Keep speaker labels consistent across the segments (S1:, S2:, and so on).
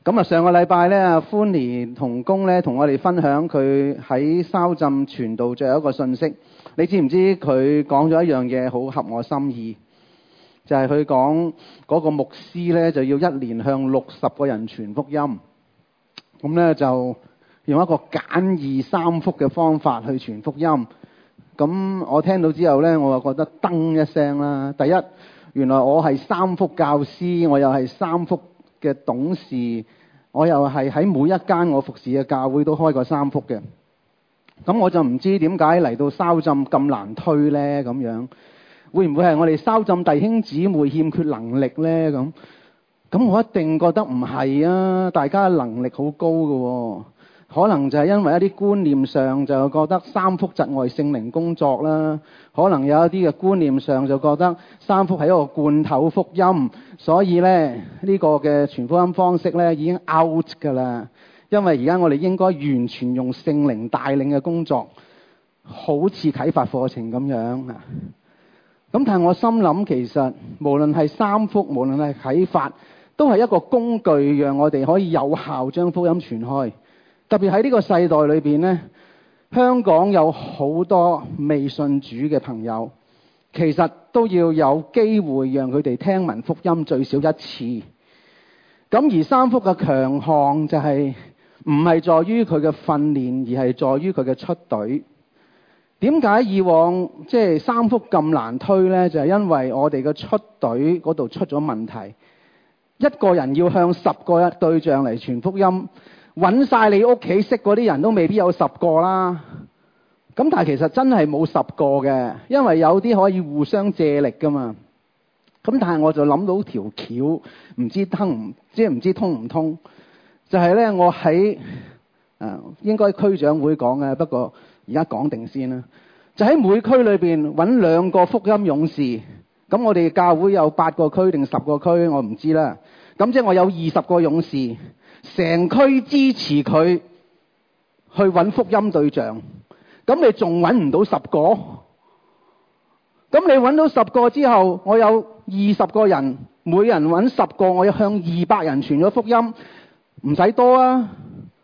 S1: 咁啊，上個禮拜咧，歡兒同工咧同我哋分享佢喺沙浸傳道最後一個信息。你知唔知佢講咗一樣嘢好合我心意？就係佢講嗰個牧師咧就要一年向60個人傳福音。咁咧就用一個簡易3幅嘅方法去傳福音。咁我聽到之後咧，我就覺得噔一聲啦。第一，原來我係3幅教師，我又係3幅嘅董事，我又係喺每一間我服侍嘅教會都開過3幅嘅。咁我就唔知點解嚟到沙浸咁難推呢？咁樣會唔會係我哋沙浸弟兄姊妹欠缺能力呢？咁我一定覺得唔係啊！大家能力好高㗎喎。可能就係因為一啲觀念上就覺得3幅窒礙聖靈工作啦，可能有一啲嘅觀念上就覺得3幅係一個罐頭福音，所以咧呢個嘅傳福音方式咧已經 out 㗎啦。因為而家我哋應該完全用聖靈帶領嘅工作，好似啟發課程咁樣啊。咁但係我心諗，其實無論係3幅，無論係啟發，都係一個工具，讓我哋可以有效將福音傳開。特別喺呢個世代裏邊呢，香港有好多未信主嘅朋友，其實都要有機會讓佢哋聽聞福音最少一次。咁而3幅嘅強項就係唔係在於佢嘅訓練，而係在於佢嘅出隊。點解以往即係3幅咁難推呢？就係因為我哋嘅出隊嗰度出咗問題。一個人要向10個對象嚟傳福音，揾晒你屋企識嗰啲人都未必有10個啦。咁但係其實真係冇10個嘅，因為有啲可以互相借力噶嘛。咁但係我就諗到條橋，唔知通唔通？就係呢，我喺應該區長會講嘅，不過而家講定先啦。就喺每區裏邊揾2個福音勇士。咁我哋教會有8個區定10個區，我唔知啦。咁即係我有20個勇士。成區支持佢去揾福音對象，咁你仲揾唔到10個？咁你揾到10個之後，我有20個人，每人揾10個，我要向200人傳咗福音，唔使多啊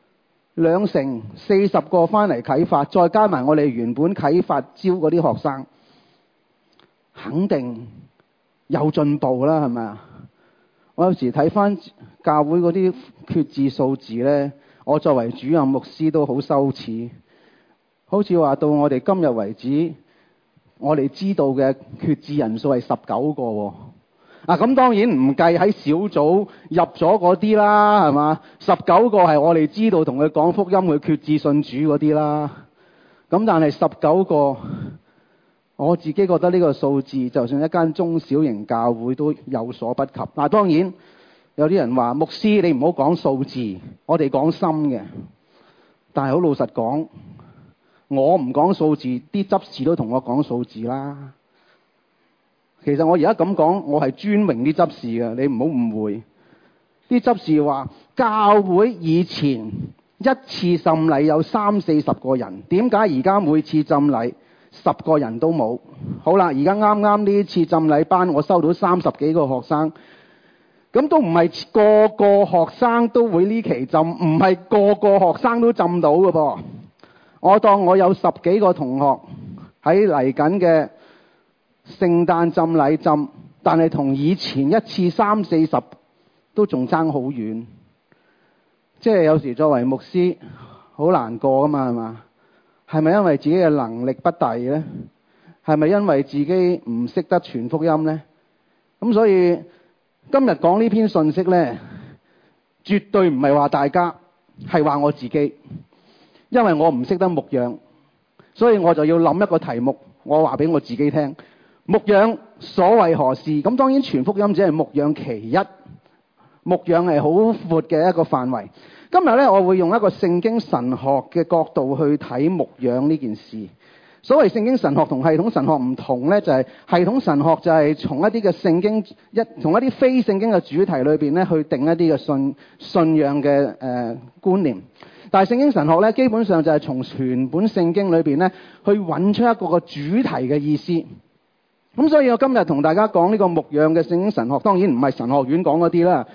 S1: ，2成40個翻嚟啟發，再加埋我哋原本啟發招嗰啲學生，肯定有進步啦，係咪啊？我有時睇翻教會嗰啲決志數字呢，我作為主任牧師都好羞恥。好似話到我哋今日為止，我哋知道嘅決志人數係19個喎。咁當然唔計喺小組入咗嗰啲啦，係嘛？19個係我哋知道同佢講福音佢決志信主嗰啲啦。咁但係19個，我自己覺得呢個數字，就算一間中小型教會都有所不及。當然有啲人話牧師你唔好講數字，我哋講心嘅。但係好老實講，我唔講數字，啲執事都同我講數字啦。其實我而家咁講，我係尊榮啲執事嘅，你唔好誤會。啲執事話教會以前一次浸禮有30-40個人，點解而家每次浸禮10個人都冇？好啦，而家啱啱呢次浸禮班，我收到30幾個學生，咁都唔係個個學生都會呢期浸，唔係個個學生都浸到嘅噃。我當我有10幾個同學喺嚟緊嘅聖誕浸禮浸，但係同以前一次30-40都仲爭好遠。即係有時作為牧師好難過噶嘛，係嘛？係咪因為自己嘅能力不逮呢？係咪因為自己唔識得傳福音呢？咁所以今日講呢篇信息呢，絕對唔係話大家，係話我自己。因為我唔識得牧養，所以我就要諗一個題目，我話俾我自己聽。牧養所謂何事？咁當然傳福音只係牧養其一，牧養係好闊嘅一個範圍。今日呢，我會用一個聖經神學嘅角度去睇牧養呢件事。所謂聖經神學同系統神學唔同呢，就係系統神學就係從一啲嘅聖經從一啲非聖經嘅主題裏邊呢，去定一啲嘅信仰嘅觀念。但係聖經神學呢，基本上就係從全本聖經裏邊呢，去揾出一個主題嘅意思。咁所以我今日同大家講呢個牧養嘅聖經神學，當然唔係神學院講嗰啲啦。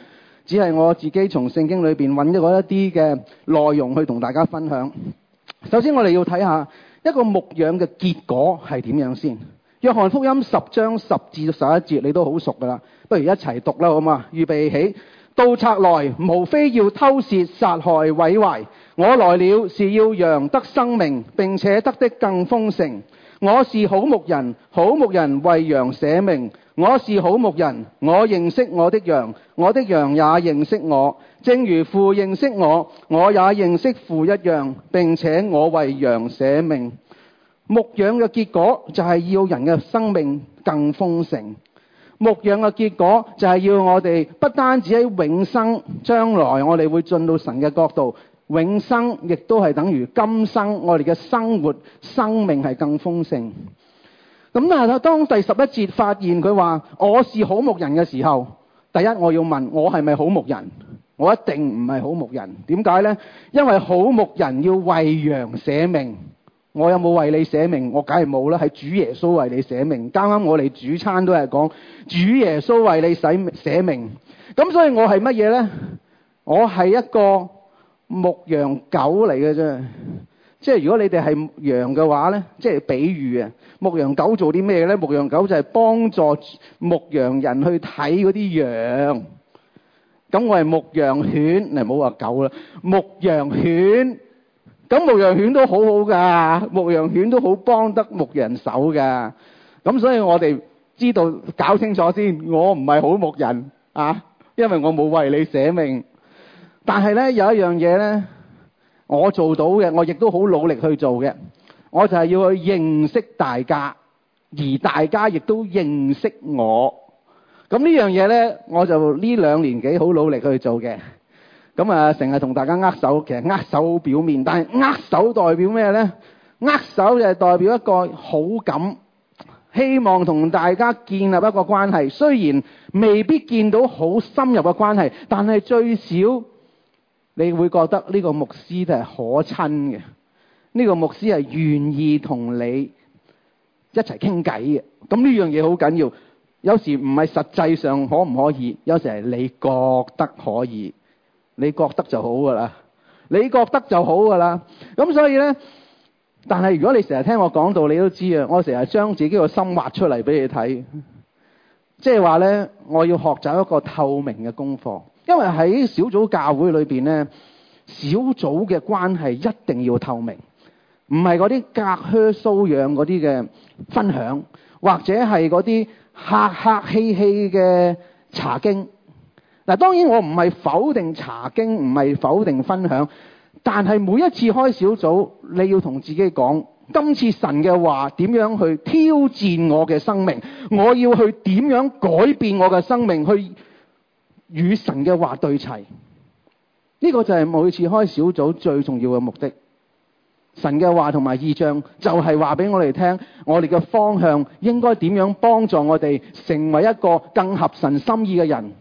S1: 只係我自己從聖經裏邊揾咗一啲嘅內容去同大家分享。首先我哋要睇下一個牧養嘅結果係點樣先。約翰福音10章10至11節你都好熟噶啦，不如一齊讀啦好嘛？預備起。盜賊來，無非要偷竊、殺害、毀壞。我來了，是要羊得生命，並且得的更豐盛。我是好牧人，好牧人為羊捨命。我是好牧人，我認識我的羊，我的羊也認識我。正如父認識我，我也認識父一樣，並且我為羊捨命。牧養嘅結果就係要人嘅生命更豐盛。牧養嘅結果就係要我哋不單止喺永生，將來我哋會進到神嘅國度，永生亦都係等於今生我哋嘅生活生命係更豐盛。咁但係當第11節發現佢話我是好牧人嘅時候，第一我要問我係咪好牧人？我一定唔係好牧人。點解呢？因為好牧人要為羊捨命。我有冇為你捨命？我梗係冇啦，係主耶穌為你捨命。啱啱我哋主餐都係講主耶穌為你捨命。咁所以我係乜嘢呢？我係一個牧羊狗嚟嘅啫。即係如果你哋係羊嘅話呢，即係比喻啊，牧羊狗做啲咩呢？牧羊狗就係幫助牧羊人去睇嗰啲羊。咁我係牧羊犬，你唔好話狗啦，牧羊犬。咁牧羊犬都好好噶，牧羊犬都好幫得牧人手噶。咁所以我哋知道搞清楚先，我唔係好牧人啊，因為我冇為你捨命。但係呢，有一樣嘢呢，我做到嘅，我亦都好努力去做嘅，我就係要去認識大家，而大家亦都認識我。咁呢樣嘢呢，我就呢2年幾好努力去做嘅。咁啊，成日同大家握手，其實握手好表面，但係握手代表咩呢？握手就係代表一個好感，希望同大家建立一個關係。雖然未必見到好深入嘅關係，但係最少你會覺得呢個牧師都係可親嘅，呢個牧師係願意同你一齊傾偈嘅。咁呢樣嘢好緊要。有時唔係實際上可唔可以，有時係你覺得可以。你覺得就好噶啦，你覺得就好噶啦。咁所以呢，但係如果你成日聽我講道，你都知啊，我成日將自己個心畫出嚟俾你睇。即係話呢，我要學習一個透明嘅功課，因為喺小組教會裏邊呢，小組嘅關係一定要透明，唔係嗰啲隔靴搔癢嗰啲嘅分享，或者係嗰啲客客氣氣嘅查經。嗱，當然我唔係否定查經，唔係否定分享，但係每一次開小組，你要同自己講，今次神嘅話點樣去挑戰我嘅生命，我要去點樣改變我嘅生命，去與神嘅話對齊。呢個就係每次開小組最重要嘅目的。神嘅話同埋異象就係話俾我哋聽，我哋嘅方向應該點樣幫助我哋成為一個更合神心意嘅人。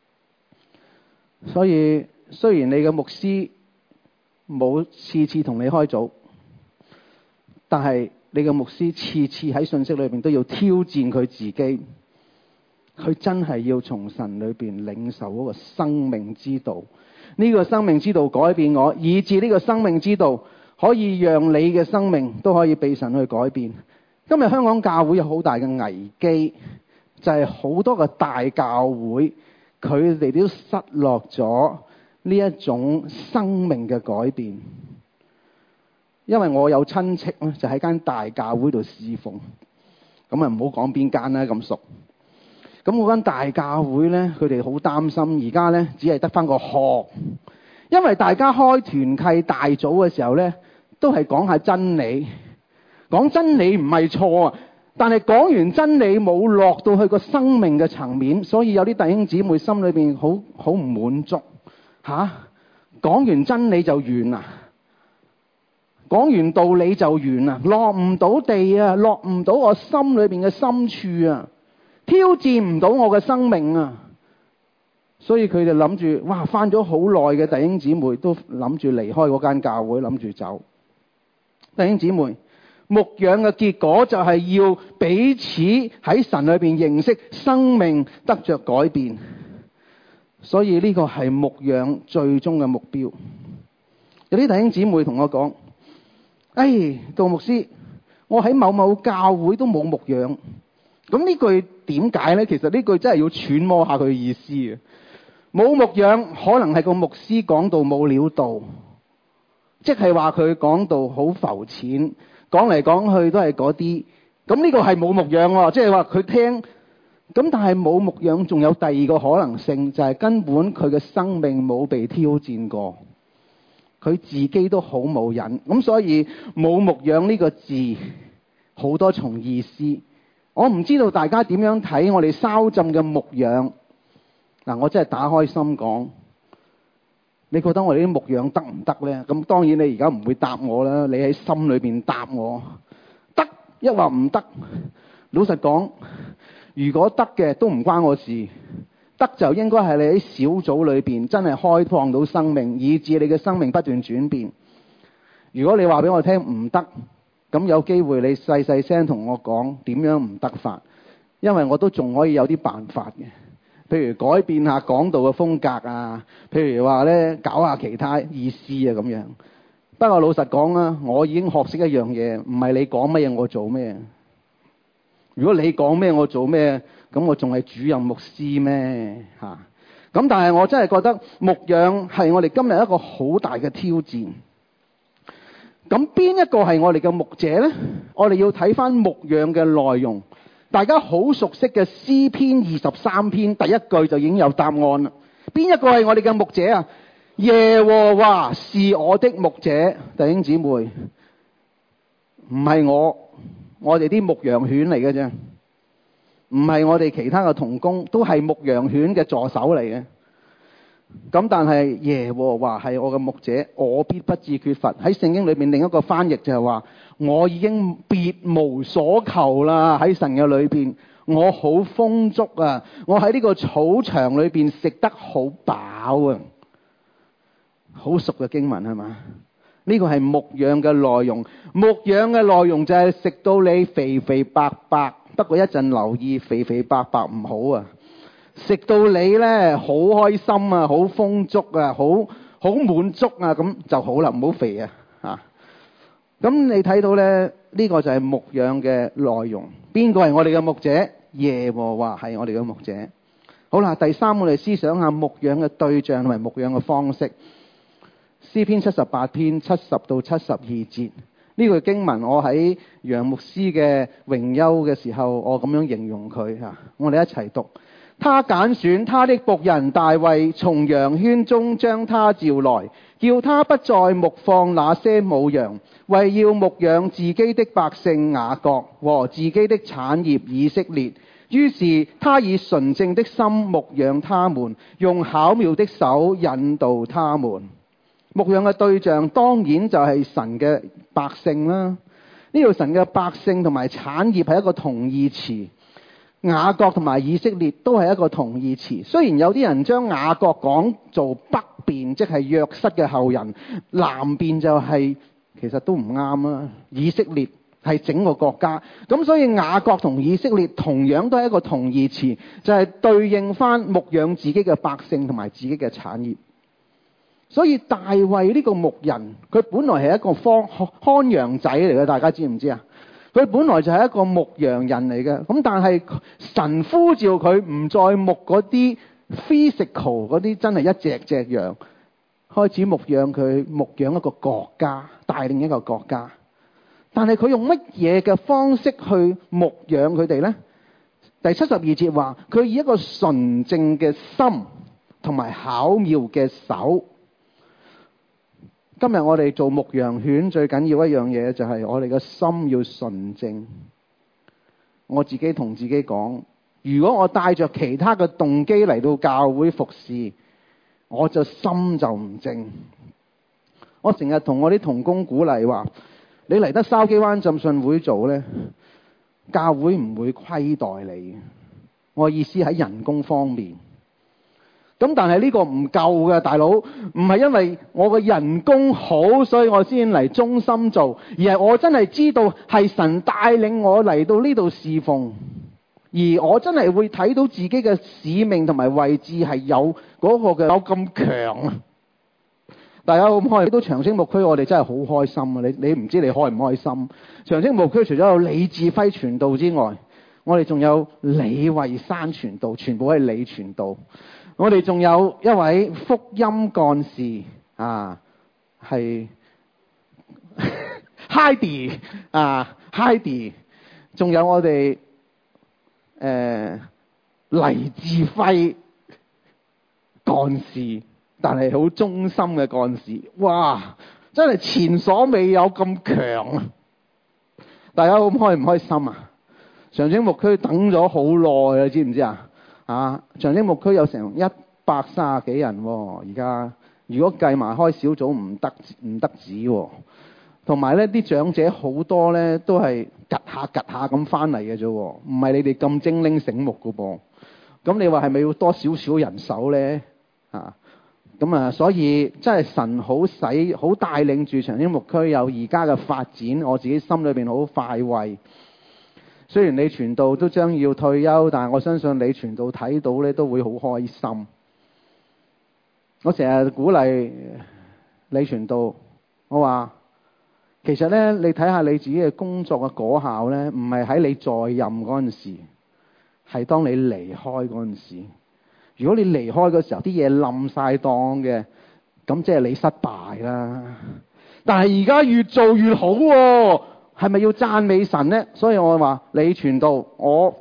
S1: 所以雖然你嘅牧師冇次次同你開組，但係你嘅牧師次次喺信息裏邊都要挑戰佢自己，佢真係要從神裏邊領受嗰個生命之道。呢個生命之道改變我，以致呢個生命之道可以讓你嘅生命都可以被神去改變。今日香港教會有好大嘅危機，就係好多個大教會佢哋都失落咗呢一種生命嘅改變。因為我有親戚咧，就喺間大教會度侍奉，咁啊唔好講邊間啦，咁熟。咁嗰間大教會咧，佢哋好擔心，而家咧只係得翻個殼。因為大家開團契大組嘅時候咧，都係講下真理，講真理唔係錯啊。但係講完真理冇落到去個生命嘅層面，所以有啲弟兄姊妹心裏邊好唔滿足嚇。講完真理就完啦，講完道理就完啦，落唔到地啊，落唔到我心裏邊嘅深處啊，挑戰唔到我嘅生命啊。所以佢哋諗住，哇，返咗好耐嘅弟兄姊妹都諗住離開嗰間教會，諗住走。弟兄姊妹，牧養嘅結果就係要彼此喺神裏邊認識，生命得着改變。 所以呢個係牧養最終嘅目標。有啲弟兄姊妹同我講：杜牧師，我喺某某教會都冇牧養。咁呢句點解呢？其實呢句真係要揣摩下佢嘅意思嘅。冇牧養可能係個牧師講道冇料到，即係話佢講道好浮淺，講嚟講去都係嗰啲。咁呢個係冇牧養喎，即係話佢聽。咁但係冇牧養仲有第二個可能性，就係根本佢嘅生命冇被挑戰過，佢自己都好冇癮。咁所以冇牧養呢個字好多重意思。我唔知道大家點樣睇我哋稍浸嘅牧養。我真係打開心講，你覺得我哋啲牧養得唔得呢？咁當然你而家唔會答我啦，你喺心裏邊答我，得抑或唔得？老實講，如果得嘅都唔關我事，得就應該係你喺小組裏邊真係開創到生命，以致你嘅生命不斷轉變。如果你話俾我聽唔得，咁有機會你細細聲同我講點樣唔得法，因為我都仲可以有啲辦法嘅。譬如改變下講道嘅風格啊，譬如話咧搞下其他意思啊咁樣。不過老實講啊，我已經學識一樣嘢，唔係你講乜嘢我做咩。如果你講咩我做咩，咁我仲係主任牧師咩嚇？咁但係我真係覺得牧養係我哋今日一個好大嘅挑戰。咁邊一個係我哋嘅牧者呢？我哋要睇翻牧養嘅內容。大家好熟悉嘅詩篇23篇第一句就已經有答案啦。邊一個係我哋嘅牧者啊？耶和華是我的牧者。弟兄姊妹，唔係我哋啲牧羊犬嚟嘅啫，唔係我哋其他嘅同工，都係牧羊犬嘅助手嚟嘅。咁但係耶和華係我嘅牧者，我必不致缺乏。喺聖經裏面另一個翻譯就係話，我已經別無所求啦。喺神嘅裏邊，我好豐足啊！我喺呢個草場裏邊食得好飽啊！好熟嘅經文係嘛？呢個係牧養嘅內容。牧養嘅內容就係食到你肥肥白白，不過一陣留意肥肥白白唔好啊！食到你呢，好開心啊，好豐足啊，好滿足啊，咁就好啦，唔好肥啊嚇。咁你睇到呢，呢個就係牧養嘅內容。邊個係我哋嘅牧者？耶和華係我哋嘅牧者。好啦，第三我哋思想下牧養嘅對象同埋牧養嘅方式。詩篇78篇70到72節，呢句經文我喺楊牧師嘅榮休嘅時候，我咁樣形容佢嚇。我哋一齊讀。他揀選他的僕人大衛，從羊圈中將他召來，叫他不再牧放那些母羊，為要牧養自己的百姓雅各和自己的產業以色列。於是他以純正的心牧養他們，用巧妙的手引導他們。牧養嘅對象當然就係神嘅百姓啦。呢度神嘅百姓同埋產業係一個同義詞。雅各同埋以色列都係一個同義詞。雖然有啲人將雅各講做北邊，即係約瑟嘅後人；南邊就係其實都唔啱啦。以色列係整個國家，咁所以雅各同以色列同樣都係一個同義詞，就係對應翻牧養自己嘅百姓同埋自己嘅產業。所以大衛呢個牧人，佢本來係一個看羊仔嚟嘅，大家知唔知啊？佢本來就係一個牧羊人嚟嘅，咁但係神呼召佢唔再牧嗰啲 physical 嗰啲真係一隻隻羊，開始牧養佢，牧養一個國家，帶領一個國家。但係佢用乜嘢嘅方式去牧養佢哋呢？第72節話，佢以一個純正嘅心同埋巧妙嘅手。今日我哋做牧羊犬最緊要一樣嘢就係我哋嘅心要純正。我自己同自己講，如果我帶着其他嘅動機嚟到教會服侍，我就心就唔正。我成日同我啲同工鼓勵話，你嚟得筲箕灣浸信會做呢，教會唔會虧待你。我意思喺人工方面。咁但係呢個唔夠嘅，大佬，唔係因為我嘅人工好，所以我先嚟忠心做，而係我真係知道係神帶領我嚟到呢度侍奉。 而我真係會睇到自己嘅使命同埋位置係有嗰個嘅有咁強啊！大家好唔開心？到長青牧區，我哋真係好開心啊！你唔知你開唔開心？長青牧區除咗有李志輝傳道之外，我哋仲有李慧珊傳道，全部係李傳道。我哋仲有一位福音幹事啊，係 Heidi 啊 Heidi， 仲有我哋黎志輝幹事，但係好忠心嘅幹事。哇！真係前所未有咁強啊！大家好開唔開心啊？長青牧區等咗好耐啊，你知唔知啊？長青牧區有成130幾人喎，而家如果計埋開小組唔得止喎。同埋咧，啲長者好多咧都係趌下咁翻嚟嘅啫，唔係你哋咁精靈醒目噶噃。咁你話係咪要多少少人手咧？所以真係神好帶領住長青牧區有而家嘅發展，我自己心裏邊好快慰。雖然你傳道都將要退休，但係我相信你傳道睇到咧都會好開心。我成日鼓勵你傳道，我話其實咧，你睇下你自己嘅工作嘅果效咧，唔係喺你在任嗰陣時，係當你離開嗰陣時。如果你離開嘅時候啲嘢冧晒檔嘅，咁即係你失敗啦。但係而家越做越好喎，係咪要讚美神呢？所以我話你傳道，我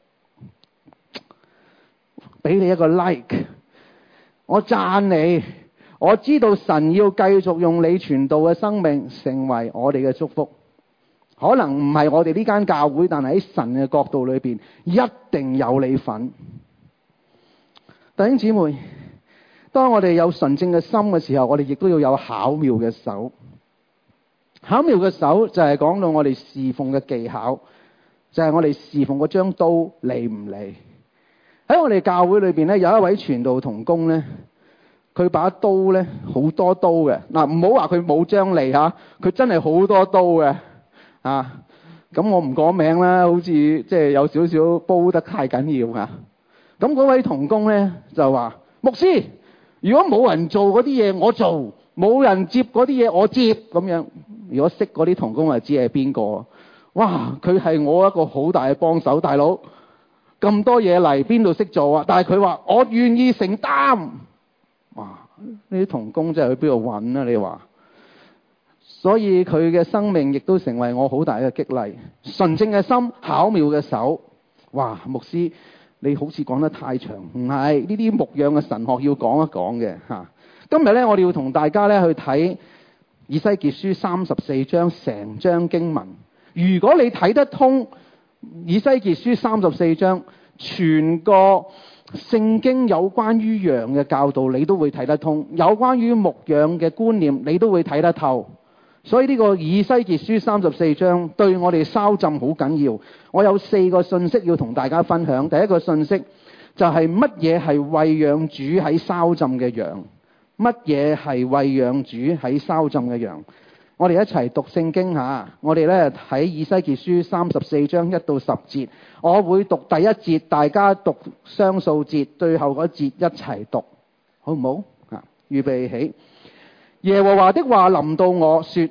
S1: 俾你一個 like， 我讚你。我知道神要繼續用你傳道嘅生命成為我哋嘅祝福。可能唔係我哋呢間教會，但係喺神嘅角度裏邊，一定有你份。弟兄姊妹，當我哋有純正嘅心嘅時候，我哋亦都要有巧妙嘅手。巧妙嘅手就係講到我哋侍奉嘅技巧，就係我哋侍奉嗰張刀利唔利。喺我哋教會裏邊咧，有一位傳道同工咧，佢把刀咧好多刀嘅。嗱，唔好話佢冇張利嚇，佢真係好多刀嘅啊。咁我唔講名啦，好似即係有少少煲得太緊要啊。咁嗰位同工咧就話：牧師，如果冇人做嗰啲嘢，我做；冇人接嗰啲嘢，我接。咁樣，如果識嗰啲同工，就知係邊個。哇！佢係我一個好大嘅幫手，大佬咁多嘢嚟，邊度識做啊？但係佢話我願意承擔。哇！呢啲同工真係去邊度揾啊？你話？所以佢嘅生命亦都成為我好大嘅激勵。純正嘅心，巧妙嘅手。哇！牧師，你好似講得太長，唔係呢啲牧養嘅神學要講一講嘅嚇。今日咧，我哋要同大家咧去睇以西結書34章成章經文。如果你睇得通以西結書34章，全個聖經有關於羊嘅教導，你都會睇得通；有關於牧養嘅觀念，你都會睇得透。所以呢個以西結書34章對我哋燒浸好緊要。我有4個信息要同大家分享。第一個信息就係乜嘢係餵養主喺燒浸嘅羊？乜嘢係餵養主喺燒浸嘅羊？我哋一齊讀聖經下。我哋咧喺以西結書34章1到10節，我會讀第一節，大家讀雙數節，最後嗰節一齊讀，好唔好？預備起。耶和華的話臨到我說，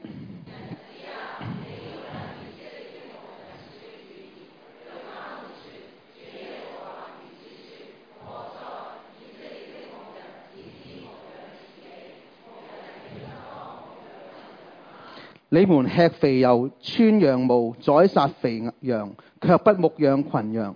S1: 你們吃肥油，穿羊毛，宰殺肥羊，卻不牧養群羊。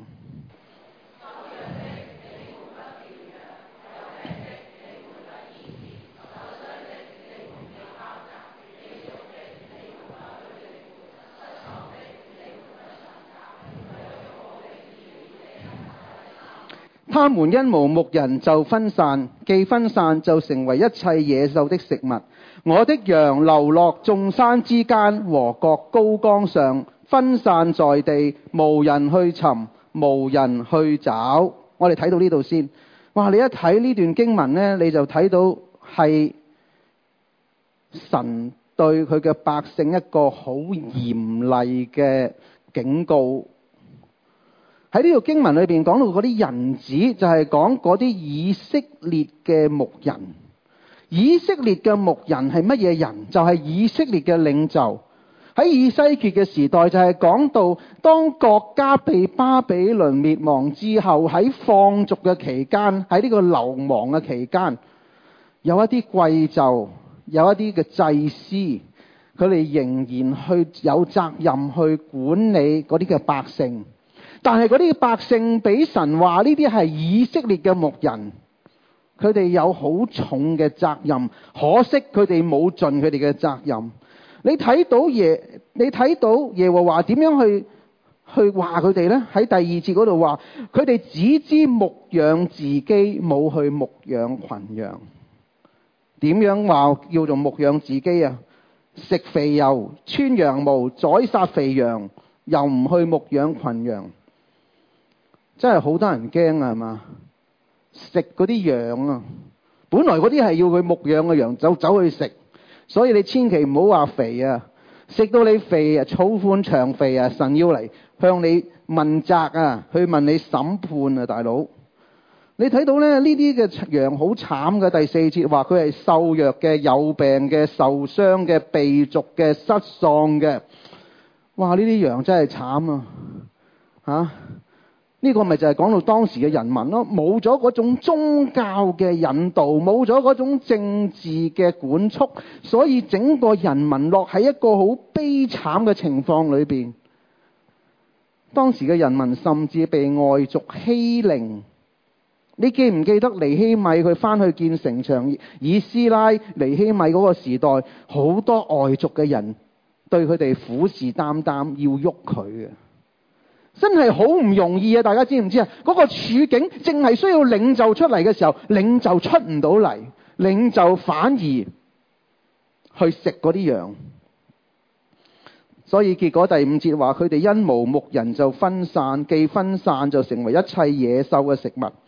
S1: 他們因無牧人就分散，既分散就成為一切野獸的食物。我的羊流落眾山之間和各高崗上，分散在地，無人去尋，無人去找。我哋睇到呢度先。哇！你一睇呢段經文呢，你就睇到係神對佢嘅百姓一個好嚴厲嘅警告。 喺呢度經文裏邊講到嗰啲人子，就係講嗰啲以色列嘅牧人。以色列嘅牧人係乜嘢人？就係以色列嘅領袖。喺以西結嘅時代就係講到，當國家被巴比倫滅亡之後，喺放逐嘅期間，喺呢個流亡嘅期間，有一啲貴胄，有一啲嘅祭司，佢哋仍然去有責任去管理嗰啲嘅百姓。但係嗰啲百姓俾神話呢啲係以色列嘅牧人，佢哋有好重嘅責任，可惜佢哋冇盡佢哋嘅責任。你睇到耶和華點樣去話佢哋呢？喺第2節嗰度話，佢哋只知牧養自己，冇去牧養群羊。點樣話叫做牧養自己啊？食肥油，穿羊毛，宰殺肥羊，又唔去牧養群羊。真係好多人驚啊，係嘛？食嗰啲羊啊，本來嗰啲係要佢牧養嘅羊，走去食，所以你千祈唔好話肥啊！食到你肥啊，草寬長肥啊，神要嚟向你問責啊，去問你審判啊，大佬！你睇到咧，呢啲嘅羊好慘嘅。第4節話佢係瘦弱嘅、有病嘅、受傷嘅、被逐嘅、失喪嘅。哇！呢啲羊真係慘啊！嚇！呢個咪就係講到當時嘅人民咯，冇咗嗰種宗教嘅引導，冇咗嗰種政治嘅管束，所以整個人民落喺一個好悲慘嘅情況裏邊。當時嘅人民甚至被外族欺凌。你記唔記得尼希米佢翻去建城牆，以斯拉尼希米嗰個時代，好多外族嘅人對佢哋虎視眈眈，要喐佢嘅。真係好唔容易啊！大家知唔知啊？嗰個處境淨係需要領袖出嚟嘅時候，領袖出唔到嚟，領袖反而去食嗰啲羊。所以結果第5節話，佢哋因無牧人就分散，既分散就成為一切野獸嘅食物。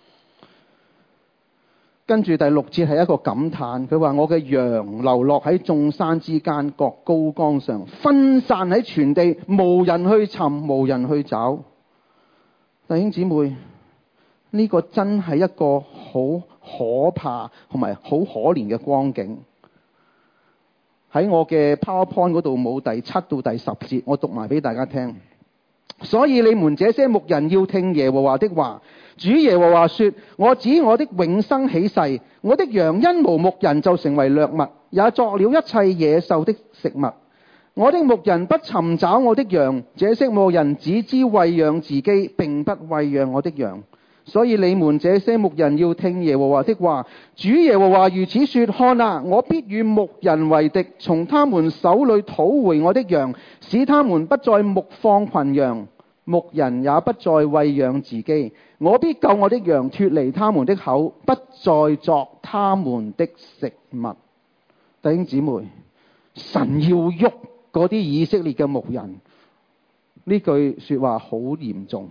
S1: 跟住第6節係一個感嘆，佢話我嘅羊流落喺眾山之間，各高崗上，分散喺全地，無人去尋，無人去找。弟兄姊妹，呢個真係一個好可怕同埋好可憐嘅光景。喺我嘅 PowerPoint 嗰度冇第7到第10節，我讀埋俾大家聽。所以你們這些牧人要聽耶和華的話。主耶和華說：我指我的永生起誓，我的羊因無牧人就成為掠物，也作了一切野獸的食物。我的牧人不尋找我的羊，這些牧人只知餵養自己，並不餵養我的羊。所以你們這些牧人要聽耶和華的話。主耶和華如此說：看啊，我必與牧人為敵，從他們手裏討回我的羊，使他們不再牧放群羊，牧人也不再餵養自己。我必救我的羊脫離他們的口，不再作他們的食物。弟兄姊妹，神要喐嗰啲以色列嘅牧人，呢句說話好嚴重。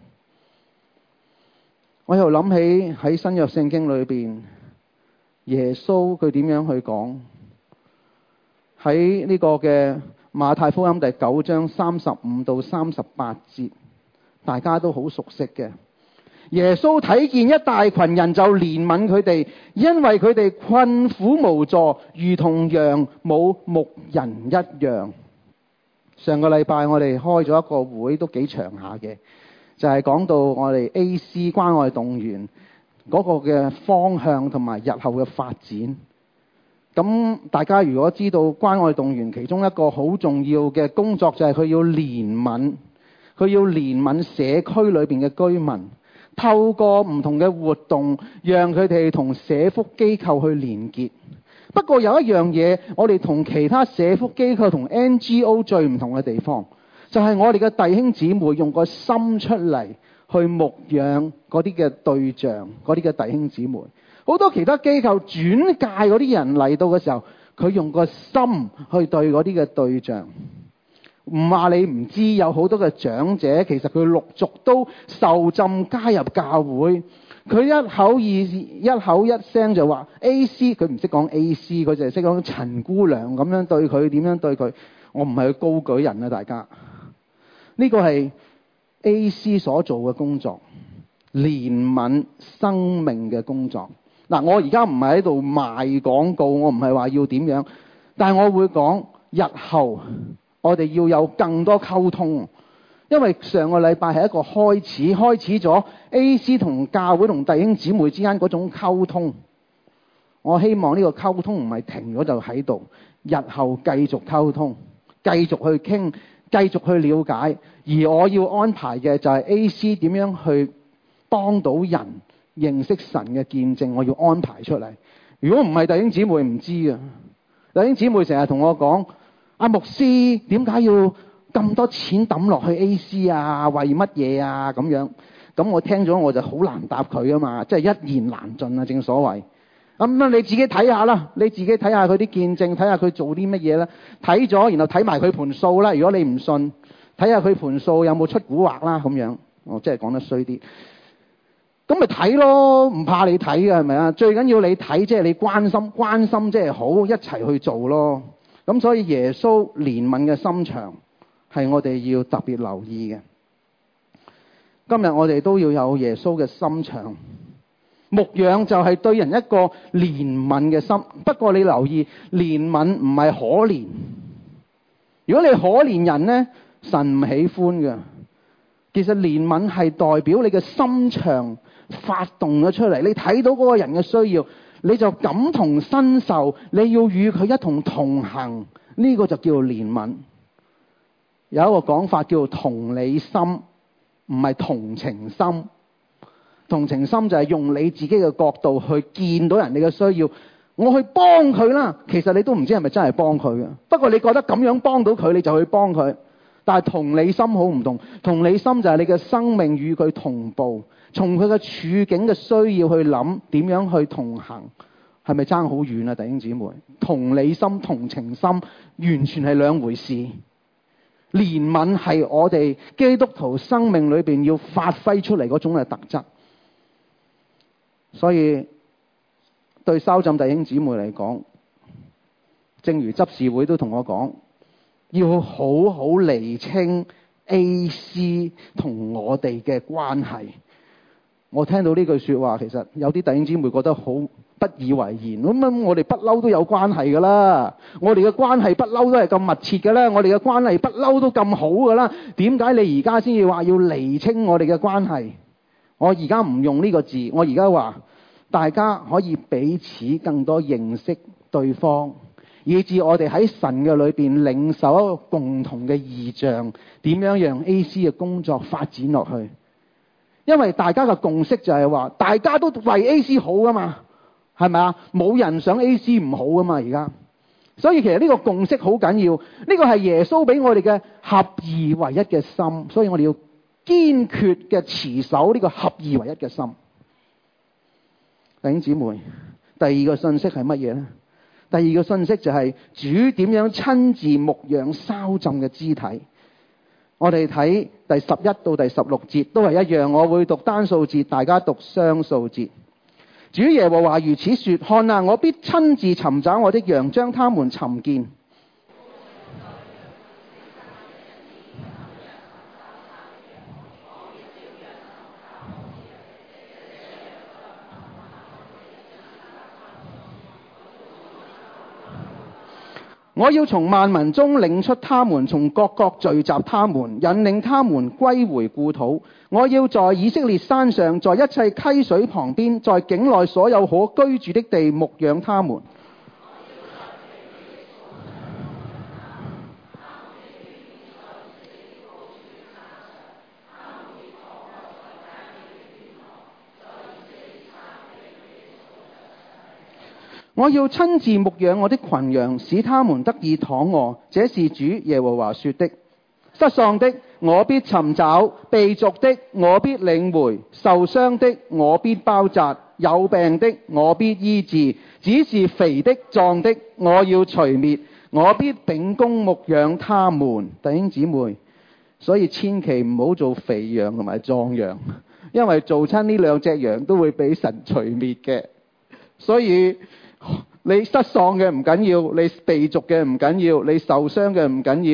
S1: 我又諗起喺新約聖經裏邊，耶穌佢點樣去講？喺呢個嘅馬太福音第9章35到38節，大家都好熟悉嘅。耶穌睇見一大群人就憐憫佢哋，因為佢哋困苦無助，如同羊冇牧人一樣。上個禮拜我哋開咗一個會，都幾長下嘅，就係講到我哋 AC 關愛動員嗰個嘅方向同埋日後嘅發展。咁大家如果知道關愛動員其中一個好重要嘅工作，就係佢要憐憫，佢要憐憫社區裏邊嘅居民。透過唔同嘅活動，讓佢哋同社福機構去連結。不過有一樣嘢，我哋同其他社福機構同 NGO 最唔同嘅地方，就係我哋嘅弟兄姊妹用個心出嚟去牧養嗰啲嘅對象，嗰啲嘅弟兄姊妹。好多其他機構轉介嗰啲人嚟到嘅時候，佢用個心去對嗰啲嘅對象。唔話你唔知，有好多嘅長者其實佢陸續都受浸加入教會。佢一口一聲就話 AC， 佢唔識講 AC， 佢就係識講陳姑娘咁樣對佢，點樣對佢。我唔係去高舉人啊，大家。呢個係 AC 所做嘅工作，憐憫生命嘅工作。嗱，我而家唔係喺度賣廣告，我唔係話要點樣，但係我會講日後我哋要有更多溝通，因為上個禮拜係一個開始咗 AC 同教會同弟兄姊妹之間嗰種溝通。我希望呢個溝通唔係停咗就喺度，日後繼續溝通，繼續去傾，繼續去了解。而我要安排嘅就係 AC 點樣去幫到人認識神嘅見證，我要安排出嚟。如果唔係，弟兄姊妹唔知啊。弟兄姊妹成日同我講：阿牧師點解要咁多錢抌落去 AC 啊？為乜嘢啊？咁樣，咁我聽咗我就好難答佢啊嘛，即係一言難盡啊，正所謂。咁你自己睇下啦，你自己睇下佢啲見證，睇下佢做啲乜嘢啦。睇咗，然後睇埋佢盤數啦。如果你唔信，睇下佢盤數有冇出蠱惑啦，咁樣。我真係講得衰啲。咁咪睇咯，唔怕你睇嘅係咪啊？最緊要你睇，即係你關心即係好，一齊去做咯。咁所以耶穌憐憫嘅心腸係我哋要特別留意嘅。今日我哋都要有耶穌嘅心腸。牧養就係對人一個憐憫嘅心。不過你留意，憐憫唔係可憐。如果你可憐人呢，神唔喜歡嘅。其實憐憫係代表你嘅心腸發動咗出嚟，你睇到嗰個人嘅需要，你就感同身受，你要與佢一同行，呢個就叫做憐憫。有一個講法叫做同理心，唔係同情心。同情心就係用你自己嘅角度去見到人哋嘅需要，我去幫佢啦。其實你都唔知係咪真係幫佢嘅，不過你覺得咁樣幫到佢，你就去幫佢。但係同理心好唔同，同理心就係你嘅生命與佢同步，從佢嘅處境嘅需要去諗點樣去同行，係咪爭好遠啊？弟兄姊妹，同理心、同情心完全係兩回事。憐憫係我哋基督徒生命裏邊要發揮出嚟嗰種嘅特質。所以對修浸弟兄姊妹嚟講，正如執事會都同我講，要好好釐清 AC 同我哋嘅關係。我聽到呢句說話，其實有啲弟兄姊妹覺得好不以為然。咁我哋不嬲都有關係噶啦，我哋嘅關係不嬲都係咁密切噶啦，我哋嘅關係不嬲都咁好噶啦。點解你而家先至話要釐清我哋嘅關係？我而家唔用呢個字，我而家話大家可以彼此更多認識對方，以致我哋喺神嘅裏邊領受一個共同嘅異象，點樣讓 AC 嘅工作發展落去。因為大家嘅共識就係話，大家都為 AC 好噶嘛，係咪啊？冇人想 AC 唔好噶嘛而家。所以其實呢個共識好緊要，呢個係耶穌俾我哋嘅合二為一嘅心，所以我哋要堅決嘅持守呢個合二為一嘅心。弟兄姊妹，第二個信息係乜嘢呢？第二個信息就係主點樣親自牧養修浸嘅肢體。我哋睇第11到第16節都係一樣，我會讀單數節，大家讀雙數節。主耶和華如此說：看啊，我必親自尋找我的羊，將他們尋見。我要從萬民中領出他們，從各國聚集他們，引領他們歸回故土。我要在以色列山上，在一切溪水旁邊，在境內所有可居住的地牧養他們。我要親自牧養我的群羊，使他們得以躺臥。這是主耶和華說的。失喪的我必尋找，被逐的我必領回，受傷的我必包紮，有病的我必醫治。只是肥的壯的我要除滅，我必秉公牧養他們。弟兄姊妹，所以千祈唔好做肥羊同埋壯羊，因為做親呢兩隻羊都會俾神除滅嘅。所以你失喪嘅唔緊要，你被逐嘅唔緊要，你受傷嘅唔緊要，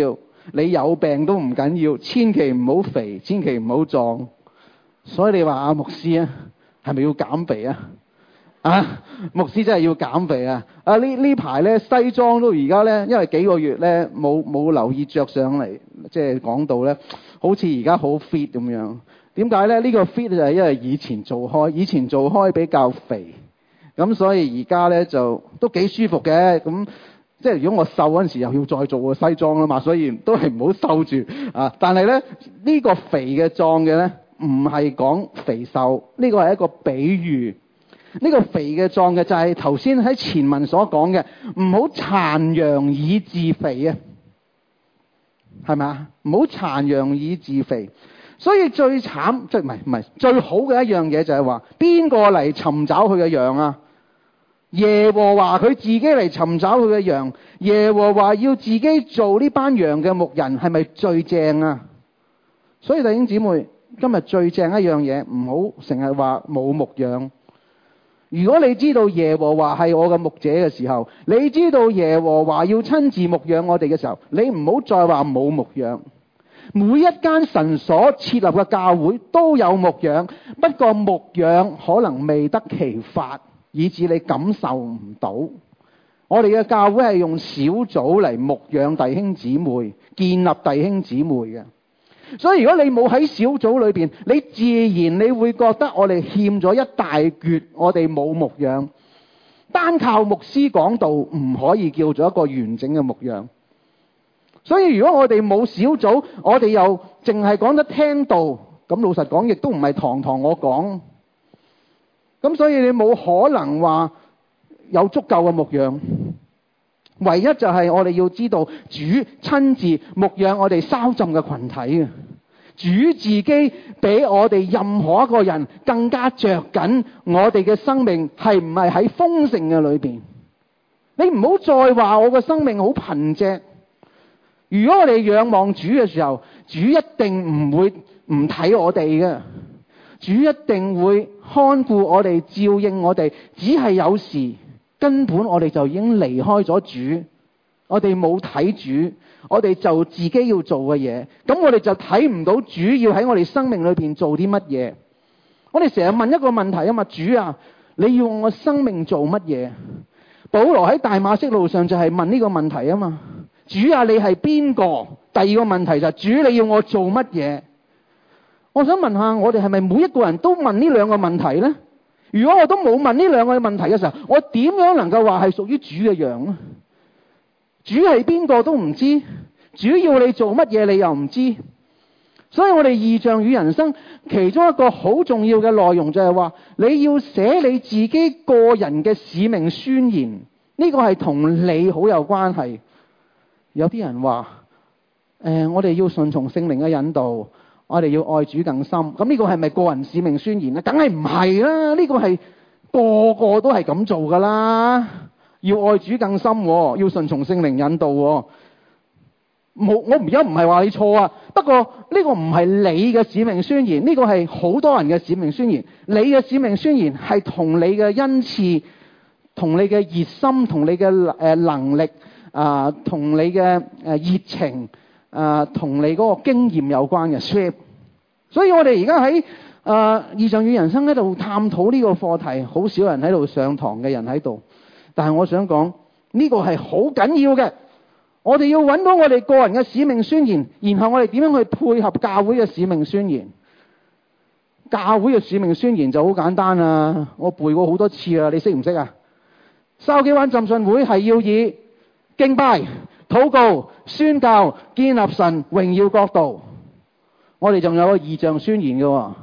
S1: 你有病都唔緊要，千祈唔好肥，千祈唔好壯。所以你話阿牧師啊，係咪要減肥啊？牧師真係要減肥啊！呢排咧西裝都而家咧，因為幾個月咧冇留意着上嚟，即係講到咧，好似而家好 fit 咁樣。點解咧？呢個 fit 就係因為以前做開比較肥，咁所以而家咧就都幾舒服嘅。咁即係如果我瘦嗰陣時又要再做個西裝啦嘛，所以都係唔好瘦住啊！但係咧呢個肥嘅壯嘅咧，唔係講肥瘦，呢個係一個比喻。呢個肥嘅壯嘅就係頭先喺前文所講嘅，唔好殘陽以自肥啊，係咪啊？唔好殘陽以自肥。所以最慘即係唔係最好嘅一樣嘢就係話，邊個嚟尋找佢嘅羊啊？耶和華佢自己嚟尋找佢嘅羊。耶和華要自己做呢班羊嘅牧人，係咪最正啊？所以弟兄姊妹，今日最正一樣嘢，唔好成日話冇牧養。如果你知道耶和華係我嘅牧者嘅時候，你知道耶和華要親自牧養我哋嘅時候，你唔好再話冇牧養。每一間神所設立嘅教會都有牧養，不過牧養可能未得其法，以致你感受唔到。我哋嘅教會係用小組嚟牧養弟兄姊妹，建立弟兄姊妹嘅。所以如果你冇喺小組裏邊，你自然你會覺得我哋欠咗一大橛，我哋冇牧養。單靠牧師講道唔可以叫做一個完整嘅牧養。所以如果我哋冇小組，我哋又淨係講得聽道，咁老實講亦都唔係堂堂我講。咁所以你冇可能話有足夠嘅牧養。唯一就係我哋要知道主親自牧養我哋稍浸嘅群體嘅，主自己比我哋任何一個人更加着緊我哋嘅生命係唔係喺豐盛嘅裏邊。你唔好再話我嘅生命好貧瘠。如果我哋仰望主嘅時候，主一定唔會唔睇我哋嘅，主一定會看顧我哋，照應我哋。只係有時根本我哋就已經離開咗主，我哋冇睇主，我哋就自己要做嘅嘢，咁我哋就睇唔到主要喺我哋生命裏邊做啲乜嘢。我哋成日問一個問題啊嘛，主啊，你要我生命做乜嘢？保羅喺大馬色路上就係問呢個問題啊嘛，主啊，你係邊個？第二個問題就係主，你要我做乜嘢？我想問下我哋係咪每一個人都問呢兩個問題呢？如果我都冇問呢兩個問題嘅時候，我點樣能夠話係屬於主嘅羊呢？主係邊個都唔知，主要你做乜嘢你又唔知。所以我哋異象與人生其中一個好重要嘅內容就係話，你要寫你自己個人嘅使命宣言，呢個係同你好有關係。有啲人話我哋要順從聖靈嘅引導，我哋要愛主更深。咁呢個係咪個人使命宣言咧？梗係唔係啦，呢個係個個都係咁做噶啦。要愛主更深，要順從聖靈引導。我而家唔係話你錯啊，不過呢個唔係你嘅使命宣言，呢個係好多人嘅使命宣言。你嘅使命宣言係同你嘅恩賜、同你嘅熱心、同你嘅能力同你嘅熱情同你嗰個經驗有關嘅 shape。所以我哋而家喺異象與人生喺度探討呢個課題，好少人喺度上堂嘅人喺度。但係我想講呢個係好緊要嘅，我哋要揾到我哋個人嘅使命宣言，然後我哋點樣去配合教會嘅使命宣言。教會嘅使命宣言就好簡單啊，我背過好多次啊，你識唔識啊？筲箕灣浸信會係要以敬拜、禱告、宣教、建立神榮耀國度。我哋仲有個異象宣言嘅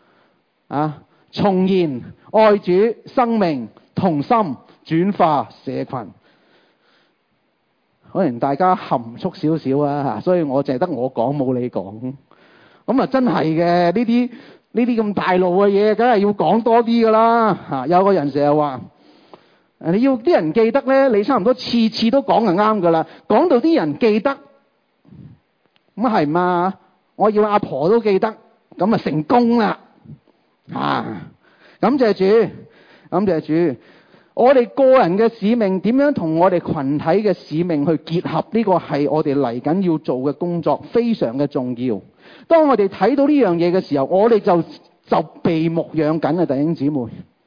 S1: 重燃愛主生命同心轉化社群。可能大家含蓄少少啊，所以我淨係得我講冇你講。咁啊真係嘅，呢啲咁大路嘅嘢，梗係要講多啲噶啦。有個人成日話你要啲人記得咧，你差唔多次次都講就啱噶啦，講到啲人記得咁係嘛？我要阿婆都記得，咁啊成功啦。感謝主，感謝主。 我哋個人嘅使命點樣同我哋群體嘅使命去結合，呢個係我哋嚟緊要做嘅工作，非常嘅重要。當我哋睇到呢樣嘢嘅時候，我哋就被牧養緊啊，弟兄姊妹。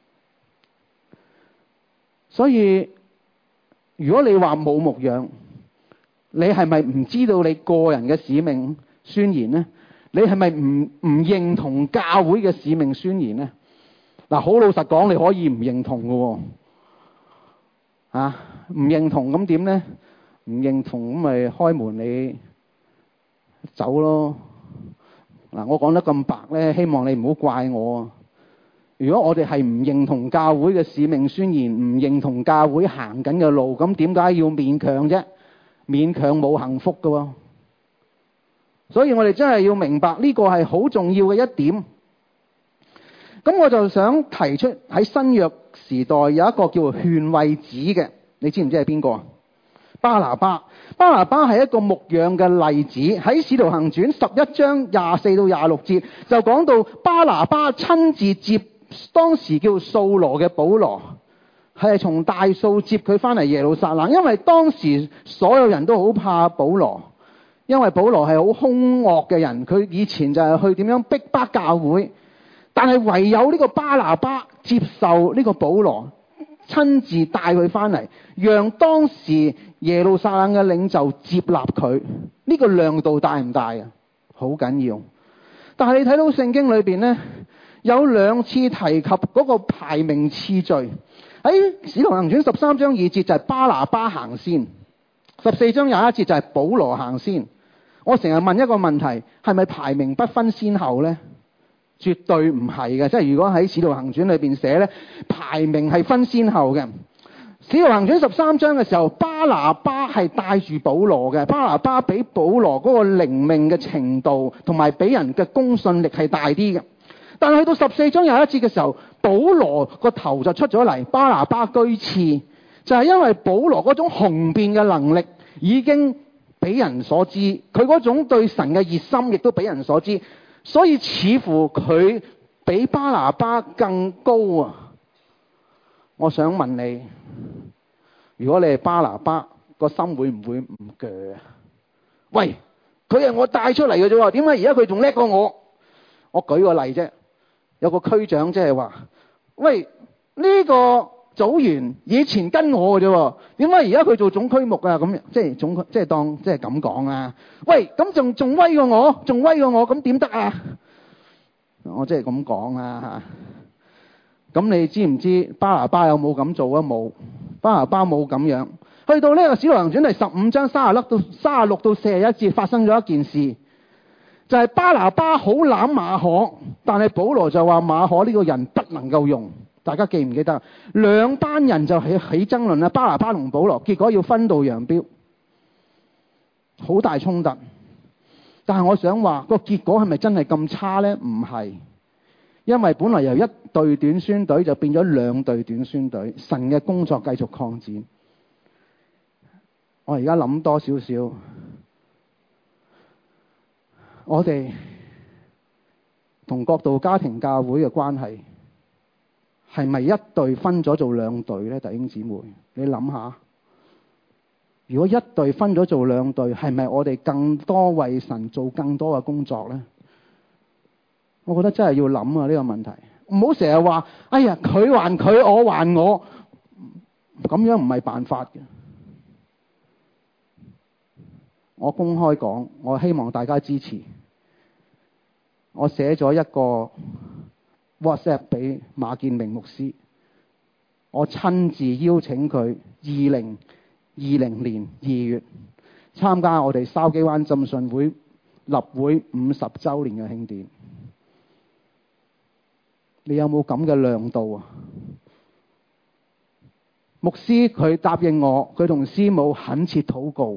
S1: 所以如果你話冇牧養，你係咪唔知道你個人嘅使命宣言呢？你係咪唔認同教會嘅使命宣言呢？嗱，好老實講，你可以唔認同嘅喎，唔認同咁點呢？唔認同咁咪開門你走咯。嗱，我講得咁白呢，希望你唔好怪我。如果我哋係唔認同教會嘅使命宣言，唔認同教會行緊嘅路，咁點解要勉強啫？勉強冇幸福㗎喎。所以我哋真係要明白呢個係好重要嘅一點。咁我就想提出喺新約時代有一個叫做勸慰子嘅，你知唔知係邊個啊？巴拿巴。巴拿巴係一個牧養嘅例子，喺使徒行傳11章24到26節就講到巴拿巴親自接當時叫掃羅嘅保羅，係從大數接佢翻嚟耶路撒冷，因為當時所有人都好怕保羅，因為保羅係好兇惡嘅人，佢以前就係去點樣逼迫教會，但係唯有呢個巴拿巴接受呢個保羅，親自帶佢翻嚟，讓當時耶路撒冷嘅領袖接納佢。呢個亮度大唔大啊？好緊要。但係你睇到聖經裏邊呢，有兩次提及嗰個排名次序。喺使徒行傳13章2節就係巴拿巴行先，14章21節就係保羅行先。我成日問一個問題，係咪排名不分先後呢？絕對唔係嘅，即係如果喺使徒行傳裏邊寫呢，排名係分先後嘅。使徒行傳13章嘅時候，巴拿巴係帶住保羅嘅，巴拿巴比保羅嗰個靈命嘅程度同埋俾人嘅公信力係大啲嘅。但係去到14章21節嘅時候，保羅個頭就出咗嚟，巴拿巴居次，就係因為保羅嗰種雄辯嘅能力已經俾人所知，佢嗰種對神嘅熱心亦都俾人所知，所以似乎佢比巴拿巴更高啊！我想問你，如果你係巴拿巴，個心會唔會唔鋸啊？喂，佢係我帶出嚟嘅啫喎，點解而家佢仲叻過我？我舉個例啫，有個區長即係話，喂，呢個組員以前跟我嘅啫喎，點解而家佢做總區牧啊？咁即係當即係咁講啊？喂，咁仲威過我，咁點得啊？我即係咁講啊嚇。咁你知唔知巴拿巴有冇咁做啊？冇，巴拿巴冇咁樣。去到呢個使徒行傳第15章36到41節發生咗一件事，就係巴拿巴好攬馬可，但係保羅就話馬可呢個人不能夠用。大家記唔記得？兩班人就起爭論啦，巴拿巴同保羅，結果要分道揚鑣，好大衝突。但係我想話個結果係咪真係咁差呢？唔係，因為本來由一隊短宣隊就變咗兩隊短宣隊，神嘅工作繼續擴展。我而家諗多少少，我哋同國度家庭教會嘅關係係咪一隊分咗做兩隊呢？弟兄姊妹，你諗下，如果一隊分咗做兩隊，係咪我哋更多為神做更多嘅工作呢？我覺得真係要諗啊，呢個問題，唔好成日話，哎呀，佢還佢，我還我，咁樣唔係辦法嘅。我公開講，我希望大家支持。我寫咗一個 WhatsApp 俾馬建明牧師，我親自邀請佢2020年2月參加我哋筲箕灣浸信會立會50週年嘅慶典。你有冇咁嘅亮度啊？牧師佢答應我，佢同師母懇切禱告。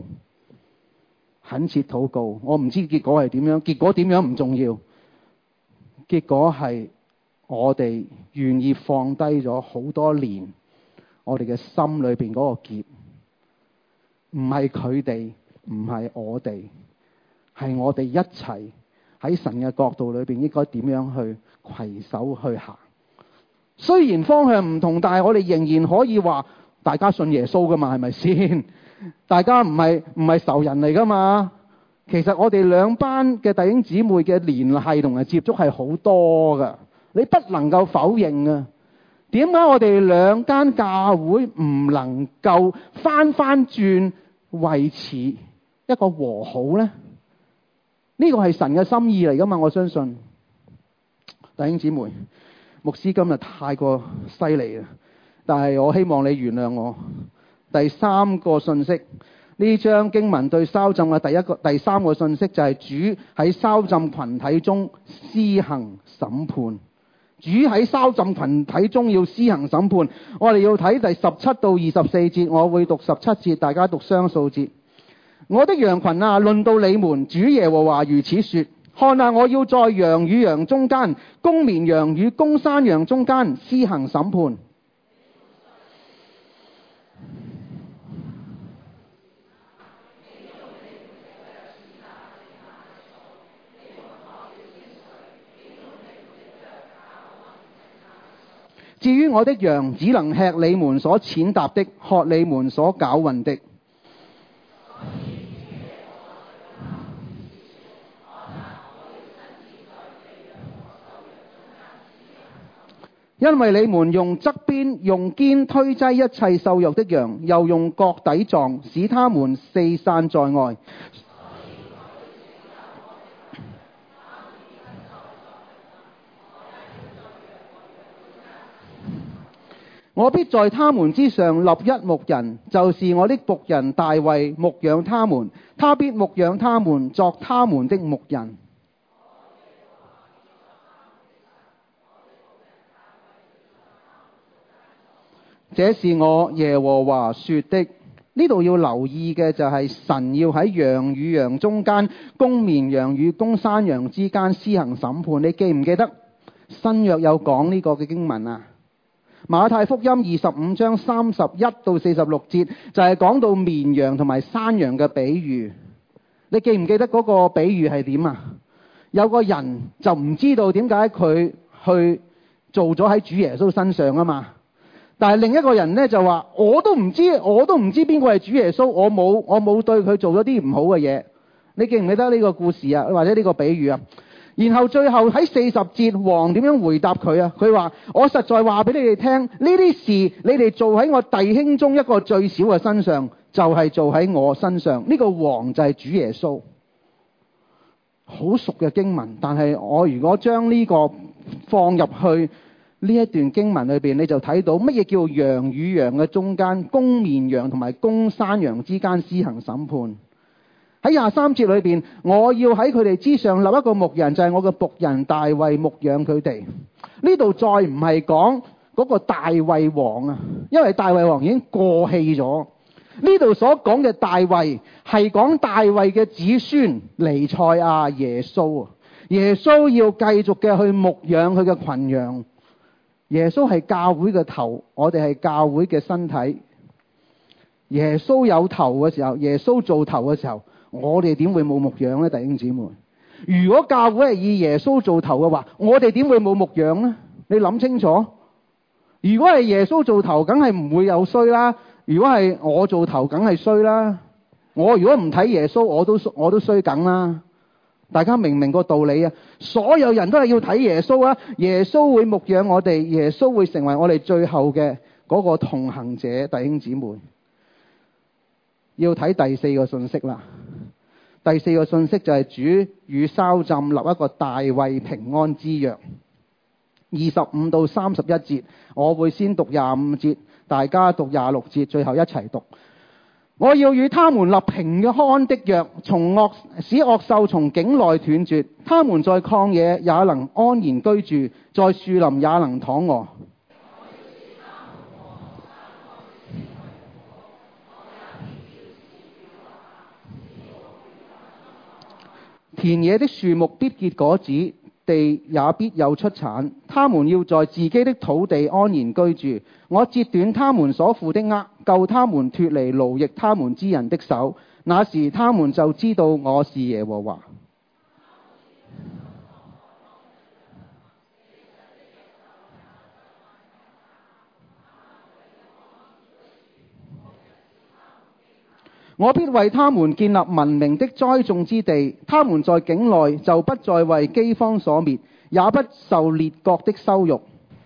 S1: 我唔知結果係點樣，結果點樣唔重要，結果係我哋願意放低咗好多年我哋嘅心裏邊嗰個結，唔係佢哋，唔係我哋，係我哋一齊喺神嘅角度裏邊應該點樣去攜手去行。 雖然方向唔同，但係我哋仍然可以話大家信耶穌噶嘛，係咪先？大家唔係仇人嚟噶嘛？其實我哋兩班嘅弟兄姊妹嘅聯繫同埋接觸係好多噶，你不能夠否認啊！點解我哋兩間教會唔能夠翻轉維持一個和好呢？呢個係神嘅心意嚟噶嘛？我相信弟兄姊妹，牧師今日太過犀利啦，但係我希望你原諒我。第三個信息，呢章經文對燒浸嘅第三個信息就係主喺燒浸群體中施行審判。主喺燒浸群體中要施行審判。我哋要睇第17到24節，我會讀17節，大家讀雙數節。我的羊群啊，論到你們，主耶和華如此說：看啊，我要在羊與羊中間，公綿羊與公山羊中間施行審判。至於我的羊，只能吃你們所踐踏的，喝你們所攪混的。因為你們用側邊用肩推擠一切瘦弱的羊，又用角底撞，使他們四散在外。我必在他們之上立一牧人，就是我的僕人大衛，牧養他們，他必牧養他們，作他們的牧人。這是我耶和華說的。呢度要留意嘅就係神要喺羊與羊中間，公綿羊與公山羊之間施行審判。你記唔記得新約有講呢個嘅經文啊？馬太福音25章31到46節就係講到綿羊同埋山羊嘅比喻。你記唔記得嗰個比喻係點啊？有個人就唔知道點解佢去做咗喺主耶穌身上啊嘛。但係另一個人呢，就話我都唔知邊個係主耶穌，我冇對佢做咗啲唔好嘅嘢。你記唔記得呢個故事啊？或者呢個比喻啊？然後最後喺40節，王點樣回答佢啊？佢話：我實在話俾你哋聽，呢啲事你哋做喺我弟兄中一個最小嘅身上，就係做喺我身上。呢個王就係主耶穌。好熟嘅經文，但係我如果將呢個放入去呢一段經文裏邊，你就睇到乜嘢叫羊與羊嘅中間，公綿羊同埋公山羊之間施行審判。喺23節裏邊，我要喺佢哋之上立一個牧人，就係我嘅僕人大衛，牧養佢哋。呢度再唔係講嗰個大衛王啊，因為大衛王已經過氣咗。呢度所講嘅大衛係講大衛嘅子孫彌賽亞耶穌啊。耶穌要繼續嘅去牧養佢嘅群羊。耶穌係教會嘅頭，我哋係教會嘅身體。耶穌有頭嘅時候，耶穌做頭嘅時候，我哋點會冇牧養呢？弟兄姊妹，如果教會係以耶穌做頭嘅話，我哋點會冇牧養呢？你諗清楚。如果係耶穌做頭，梗係唔會有衰啦。如果係我做頭，梗係衰啦。我如果唔睇耶穌，我都衰梗啦。大家明唔明個道理啊？所有人都係要睇耶穌啊！耶穌會牧養我哋，耶穌會成為我哋最後嘅嗰個同行者。弟兄姊妹，要睇第四個信息啦。第四個信息就係主與燒浸立一個大衛平安之約。25到31節，我會先讀25節，大家讀26節，最後一齊讀。我要與他們立平安的約，使惡獸從境內斷絕，他們在曠野也能安然居住，在樹林也能躺臥。田野的樹木必結果子，地也必有出產。他們要在自己的土地安然居住。我截斷他們所負的軛，救他們脫離奴役他們之人的手。那時他們就知道我是耶和華。 我必為他們建立文明的栽種之地，他們在境內就不再為饑荒所滅，也不受列國的羞辱。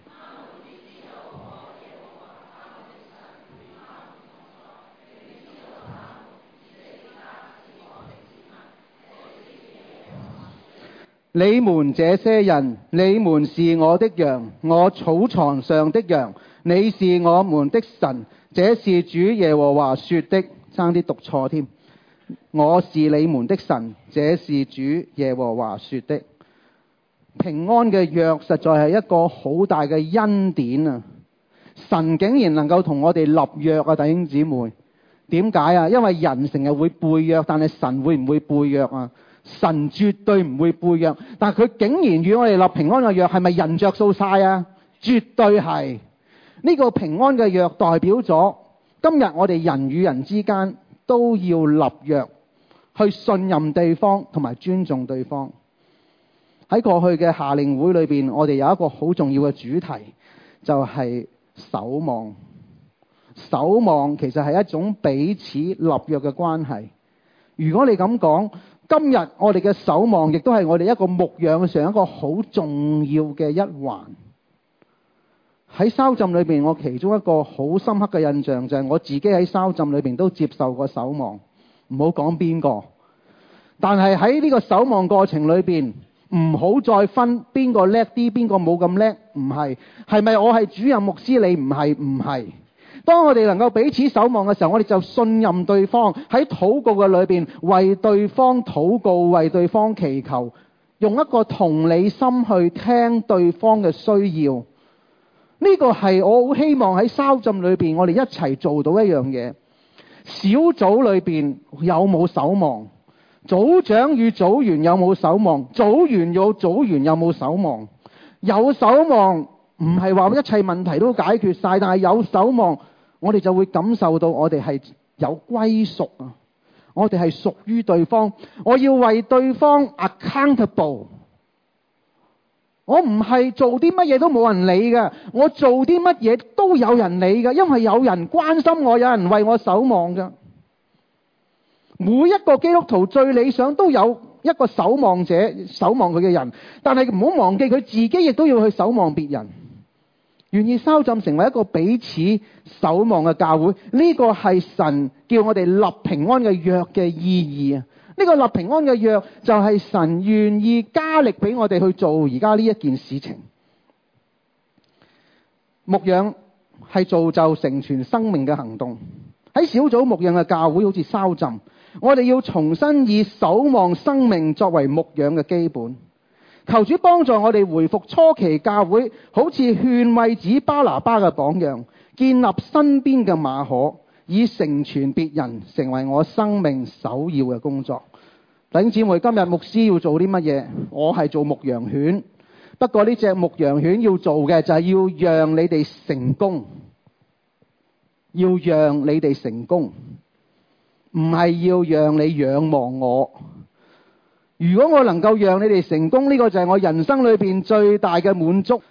S1: 你們這些人，你們是我的羊，我草場上的羊，你是我們的神，這是主耶和華說的。爭啲讀錯添，我是你們的神，這是主耶和華說的。平安嘅約實在係一個好大嘅恩典啊！神竟然能夠同我哋立約啊，弟兄姊妹，點解啊？因為人成日會背約，但係神會唔會背約啊？神絕對唔會背約，但係佢竟然與我哋立平安嘅約，係咪人着數晒啊？絕對係。呢個平安嘅約代表咗今日我哋人與人之間都要立約，去信任對方同埋尊重對方。喺過去嘅夏令會裏邊，我哋有一個好重要嘅主題，就係守望。守望其實係一種彼此立約嘅關係。如果你咁講，今日我哋嘅守望亦都係我哋一個牧養上一個好重要嘅一環。喺修浸裏邊，我其中一個好深刻嘅印象就係我自己喺修浸裏邊都接受過守望，唔好講邊個。但係喺呢個守望過程裏邊，唔好再分邊個叻啲，邊個冇咁叻，唔係。係咪我係主任牧師，你唔係？唔係。當我哋能夠彼此守望嘅時候，我哋就信任對方，喺禱告嘅裏邊為對方禱告，為對方祈求，用一個同理心去聽對方嘅需要。呢個係我好希望喺修浸裏邊我哋一齊做到一樣嘢。小組裏邊有冇守望？組長與組員有冇守望？組員與組員有冇守望？有守望唔係話一切問題都解決晒，但係有守望，我哋就會感受到我哋係有歸屬啊！我哋係屬於對方，我要為對方 accountable。我唔係做啲乜嘢都冇人理嘅，我做啲乜嘢都有人理嘅，因為有人關心我，有人為我守望嘅。每一個基督徒最理想都有一個守望者，守望佢嘅人，但係唔好忘記佢自己亦都要去守望別人。願意修浸成為一個彼此守望嘅教會，呢個係神叫我哋立平安嘅約嘅意義啊！呢個立平安嘅約就係神願意加力俾我哋去做而家呢一件事情。牧養係造就成全生命嘅行動。喺小組牧養嘅教會好似修浸，我哋要重新以守望生命作為牧養嘅基本。求主幫助我哋回復初期教會好似勸慰子巴拿巴嘅榜樣，建立身邊嘅馬可，以成全別人，成為我生命首要嘅工作。弟兄姊妹，今日牧師要做啲乜嘢？我係做牧羊犬，不過呢隻牧羊犬要做嘅就係要讓你哋成功，要讓你哋成功，唔係要讓你仰望我。如果我能夠讓你哋成功，呢個就係我人生裏邊最大嘅滿足。